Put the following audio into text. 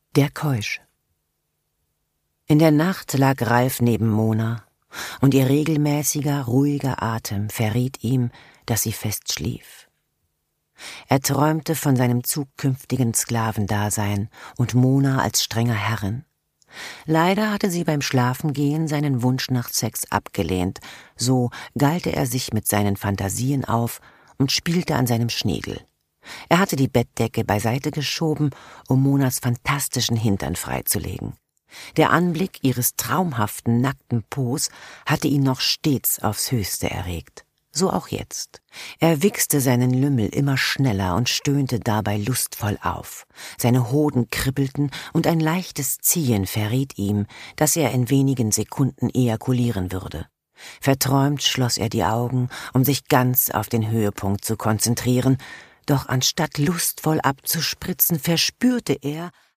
Der Keusch. In der Nacht lag Ralf neben Mona, und ihr regelmäßiger, ruhiger Atem verriet ihm, dass sie fest schlief. Er träumte von seinem zukünftigen Sklavendasein und Mona als strenger Herrin. Leider hatte sie beim Schlafengehen seinen Wunsch nach Sex abgelehnt, so gallte er sich mit seinen Fantasien auf und spielte an seinem Schniedel. Er hatte die Bettdecke beiseite geschoben, um Monas fantastischen Hintern freizulegen. Der Anblick ihres traumhaften, nackten Po's hatte ihn noch stets aufs Höchste erregt. So auch jetzt. Er wichste seinen Lümmel immer schneller und stöhnte dabei lustvoll auf. Seine Hoden kribbelten und ein leichtes Ziehen verriet ihm, dass er in wenigen Sekunden ejakulieren würde. Verträumt schloss er die Augen, um sich ganz auf den Höhepunkt zu konzentrieren, doch anstatt lustvoll abzuspritzen, verspürte er,